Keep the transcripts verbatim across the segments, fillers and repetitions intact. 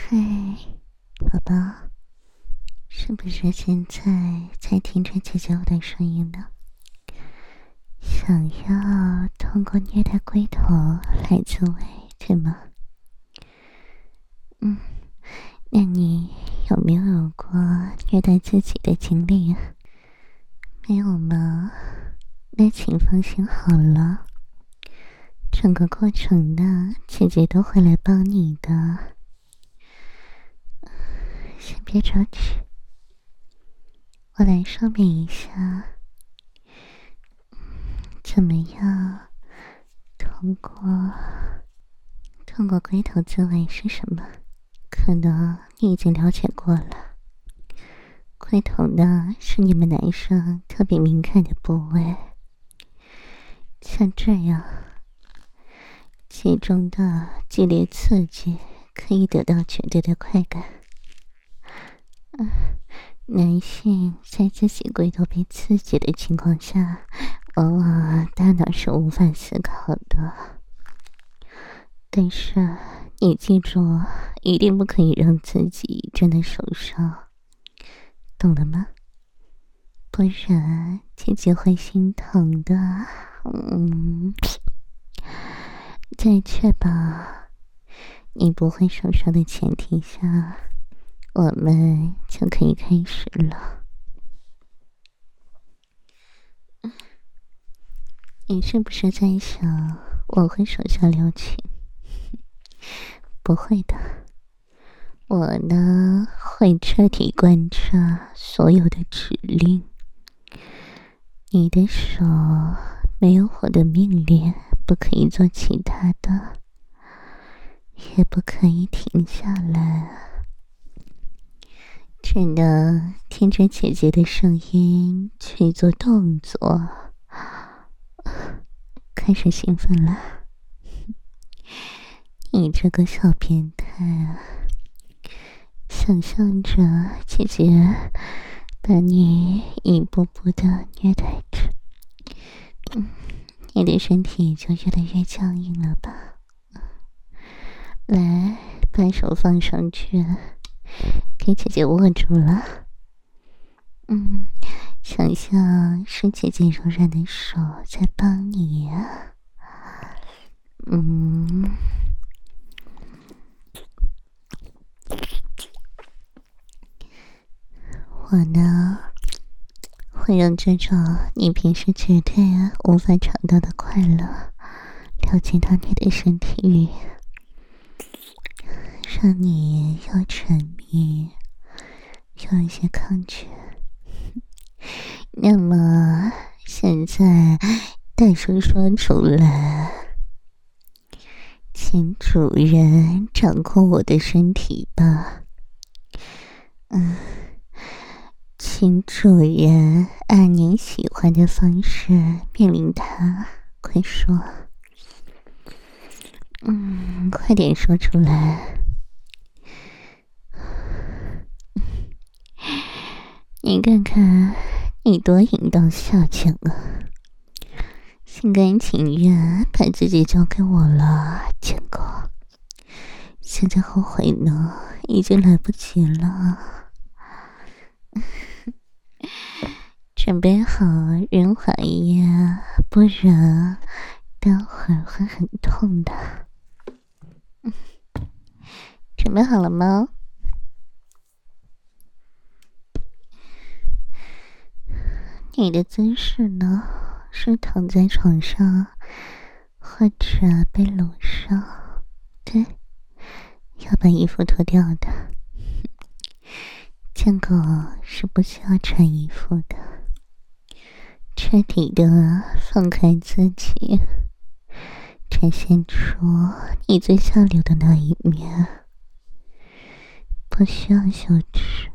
嗨，宝宝，是不是现在才听着姐姐我的声音呢？想要通过虐待龟头来自慰，对吗？嗯，那你有没有有过虐待自己的经历啊？没有吗？那请放心好了，整个过程呢，姐姐都会来帮你的。先别着急，我来说明一下，怎么样通过通过龟头自慰是什么？可能你已经了解过了。龟头呢，是你们男生特别敏感的部位，像这样，其中的激烈刺激可以得到绝对的快感。嗯，男性在自己龟头被刺激的情况下，往往大脑是无法思考的。但是你记住，一定不可以让自己真的受伤，懂了吗？不然姐姐会心疼的。嗯，在确保你不会受伤的前提下，我们就可以开始了。你是不是在想我会手下留情？不会的，我呢会彻底贯彻所有的指令。你的手没有我的命令，不可以做其他的，也不可以停下来，只能听着姐姐的声音去做动作。开始兴奋了，你这个小变态啊！想象着姐姐把你一步步的虐待着，嗯，你的身体就越来越僵硬了吧？来，把手放上去，给姐姐握住了。嗯，想象是姐姐柔软的手在帮你啊。嗯，我呢，会用这种你平时绝对无法尝到的快乐，了解到你的身体里，让你又沉迷，又有些抗拒。那么，现在大声说出来，请主人掌控我的身体吧。嗯，请主人按您喜欢的方式命令他，快说。嗯，快点说出来。你看看，你多淫荡下贱啊！心甘情愿把自己交给我了，贱狗。现在后悔呢，已经来不及了。准备好润滑液，不然待会儿会很痛的。准备好了吗？你的姿势呢，是躺在床上，或者被搂上？对，要把衣服脱掉的。贱狗是不需要穿衣服的，彻底的放开自己，展现出你最下流的那一面，不需要羞耻。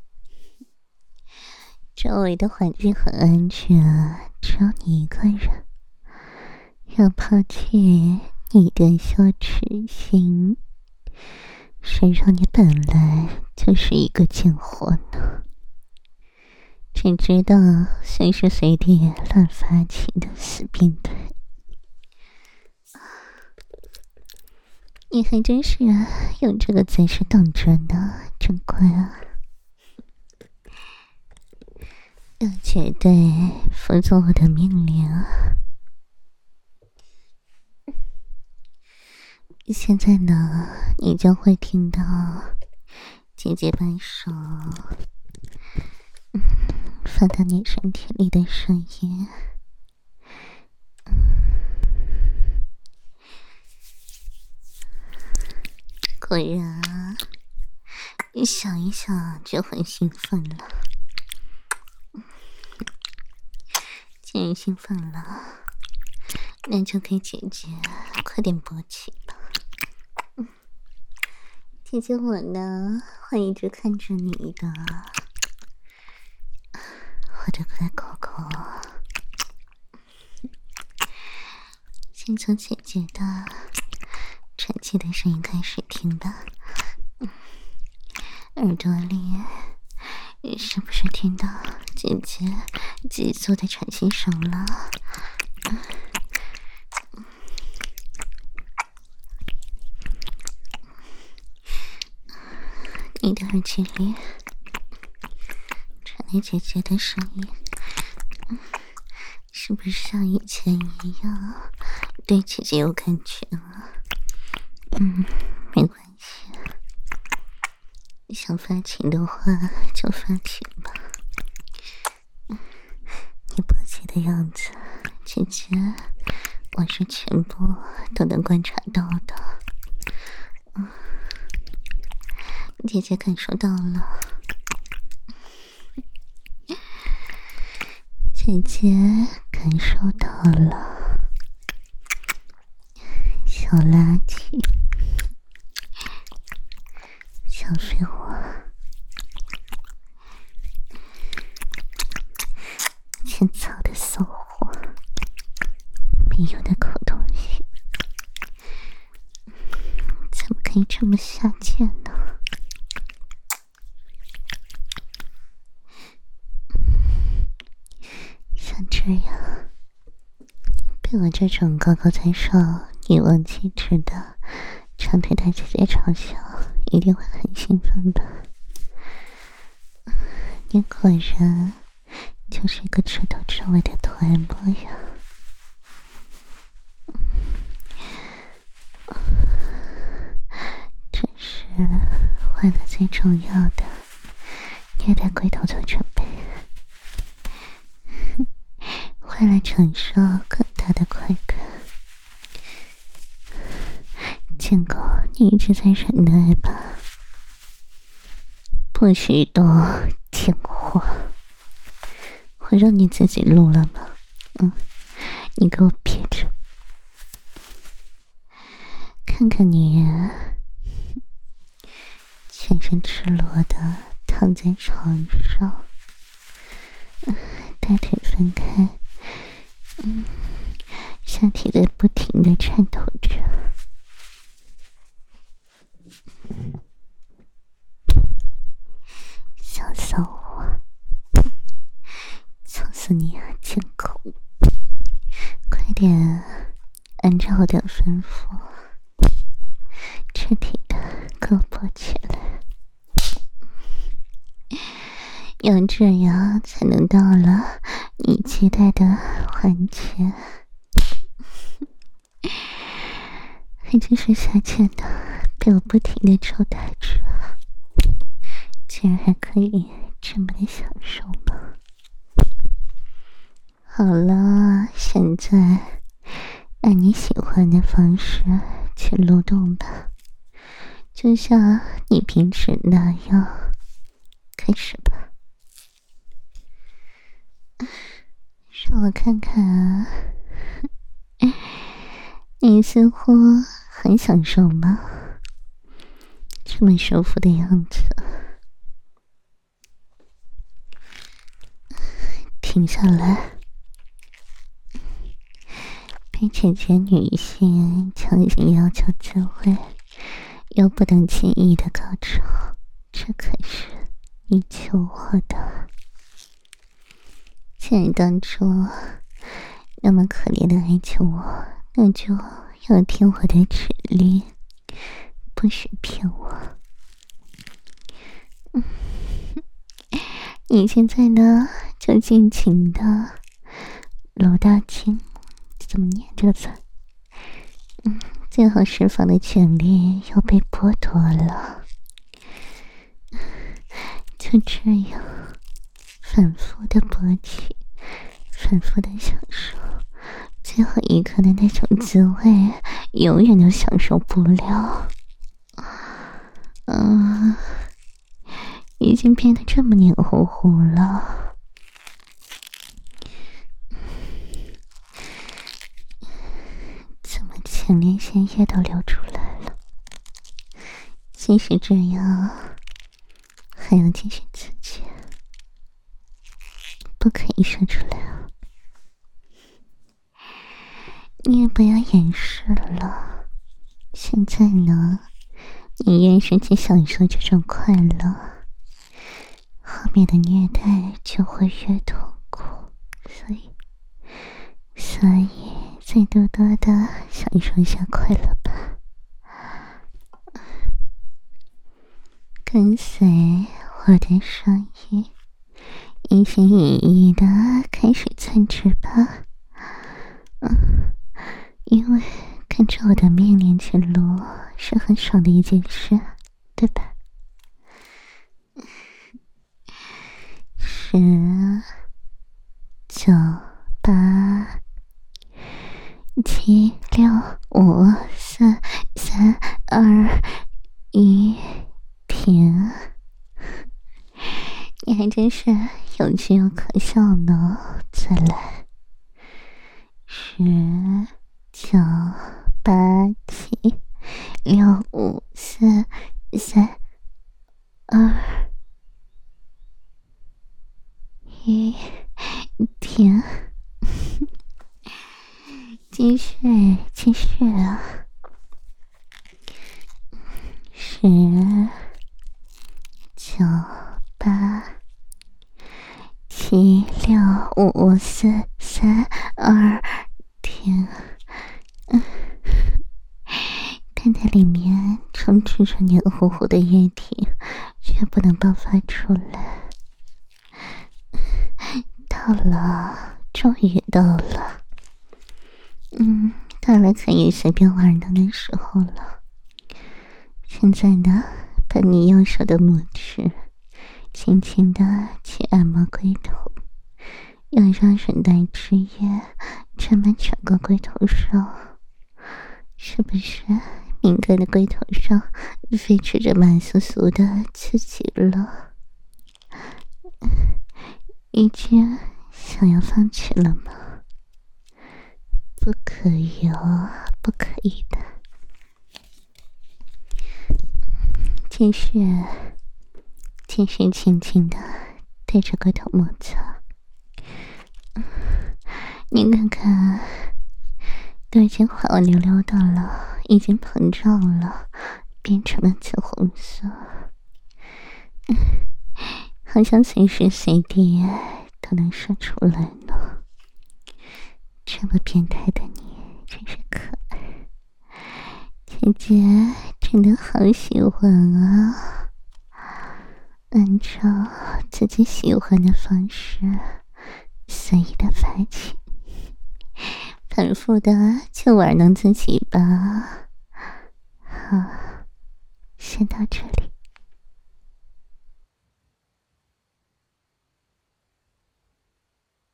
周围的环境很安全，只有你一个人。要抛弃你的羞耻心，谁让你本来就是一个贱货呢？只知道随时随地乱发情的死变态。 你还真是用这个姿势等着呢，真乖啊！要绝对服从我的命令啊！现在呢，你将会听到姐姐把手放到你身体里的声音。果然啊，你想一想就很兴奋了。既然兴奋了，那就给姐姐快点勃起吧。姐姐我呢，会一直看着你的，我的乖狗狗。先从姐姐的喘气的声音开始听吧。耳朵里是不是听到姐姐急促的喘息声了？你的耳机里传来姐姐的声音，是不是像以前一样对姐姐有感觉了？嗯，没关系，想发情的话就发情吧。你勃起的样子，姐姐我是全部都能观察到的。嗯，姐姐感受到了，姐姐感受到了，小垃圾，小废物，欠操的骚货，没有的口东西，怎么可以这么下贱呢？像这样被我这种高高在上、女王气质的长腿大姐姐嘲笑，一定会很兴奋的。你果然就是一个彻头彻尾的拖延波呀！这是为了最重要的虐待龟头做准备，为了承受更大的快感。贱狗，你一直在忍耐吧？不许动，贱货！我让你自己录了吗？嗯，你给我憋着！看看你，全身赤裸的躺在床上，大腿分开，嗯，下体在不停的颤抖着。小骚货，操死你啊，贱狗！快点按照我的吩咐，彻底的给我勃起来，要这样才能到了你期待的环节。还真是下贱的，被我不停的抽打着，竟然还可以这么的享受吗？好了，现在按你喜欢的方式去蠕动吧，就像你平时那样。开始吧，让我看看啊，你似乎很享受吗？这么舒服的样子。停下来，被姐姐女性强行要求自慰，又不能轻易的高潮，这可是你求我的。既然当初那么可怜的哀求我，那就要听我的指令， 不许骗我。嗯，你现在呢，就尽情的搂大金，怎么念这个字？嗯，最后释放的权利又被剥夺了。就这样，反复的勃起，反复的享受，最后一刻的那种滋味，永远都享受不了。嗯，已经变得这么黏糊糊了。怎么前列腺液都流出来了？即使这样，还要继续刺激，不可以说出来啊！你也不要掩饰了。现在呢，你越是去享受这种快乐，后面的虐待就会越痛苦，所以，所以再多多的享受一下快乐吧。跟随我的声音，一心一意的开始参翅吧。嗯，因为跟着我的命令去录是很爽的一件事，对吧？十、九、八、七、六、五、四、三、二、一。停！你还真是有趣又可笑呢。再来，十、九、八、七、六、五、四、三、二、一，停！继续，继续啊！十。九、八、七、六、五、四、三、二，停！嗯，看在里面充斥着黏糊糊的液体，却不能爆发出来。到了，终于到了。嗯，到了可以随便玩的那时候了。现在呢？把你右手的拇指轻轻的去按摩龟头，要让忍耐之液沾满整个龟头上，是不是敏感的龟头上飞驰着满酥酥的刺激了？已经想要放弃了吗？不可以哦，不可以的。继续，继续轻轻的对着龟头摩擦。你看看，都已经滑滑溜溜的了，已经膨胀了，变成了紫红色，好像随时随地都能射出来呢。这么变态的你，真是可爱。姐姐真的好喜欢啊！按照自己喜欢的方式，随意的发起，反复的去玩弄自己吧。好，先到